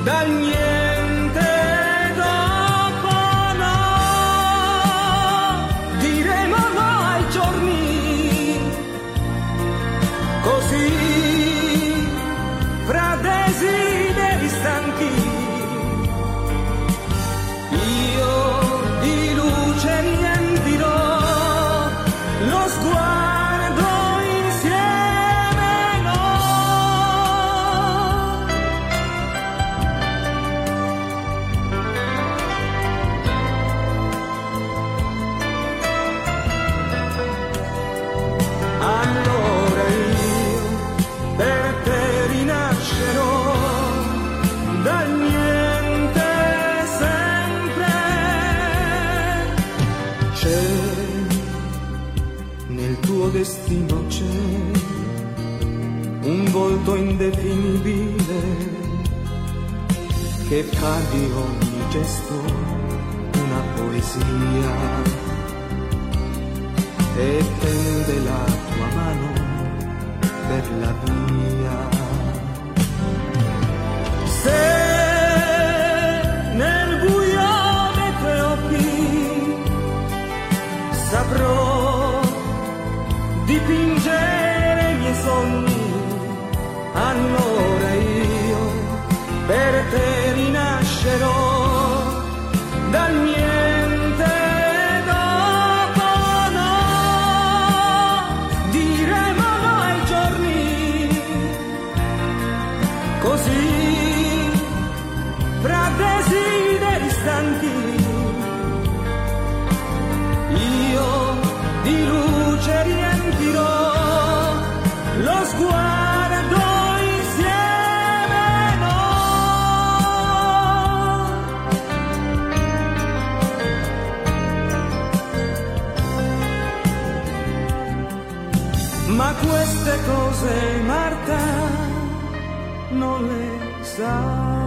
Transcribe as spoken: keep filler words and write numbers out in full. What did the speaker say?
dal niente dopo no, diremo no ai giorni, così fra desideri stanchi, io di luce riempirò lo sguardo insieme no. Allora io per te rinascerò dal niente sempre. C'è nel tuo destino, c'è un volto indefinibile che fa di ogni gesto una poesia e tende la tua mano per la mia. Se nel buio dei tuoi occhi saprò dipingere i miei sogni, allora io per te rinascerò dal niente dopo no, diremo no ai giorni, così fra desideri stanchi, io di luce riempirò lo sguardo insieme no. Ma queste cose Marta non le sa.